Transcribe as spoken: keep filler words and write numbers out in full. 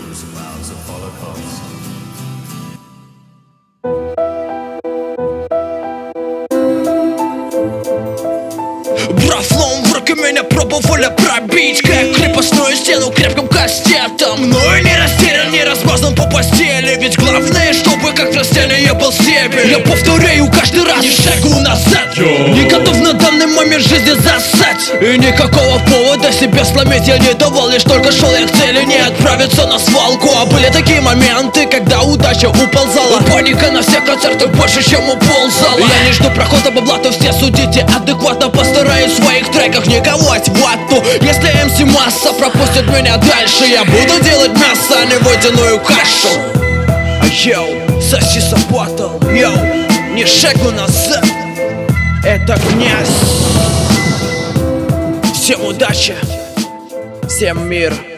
Брафлом в руки меня пробовали пробить, как крепостную стену крепким кастетом. Но и не растерян, не размазан по постели, ведь главное, чтобы как растение был стебель. Я повторяю каждый раз, не шагу назад. Yo. Не готов на данный момент жизни засать, и никакого повода себе сломить я не давал. Лишь только шел я к цели, не отправиться на свалку. А были такие моменты, когда удача уползала. Паника на всех концертах больше, чем уползала. Я не жду прохода бабла, то все судите адекватно. Постараюсь в своих треках не ковать вату. Если эм си масса пропустит меня дальше, я буду делать мясо, а не водяную кашу. Йоу, сосиса батл, йоу, не шагу назад. Это князь. Всем удачи, всем мир.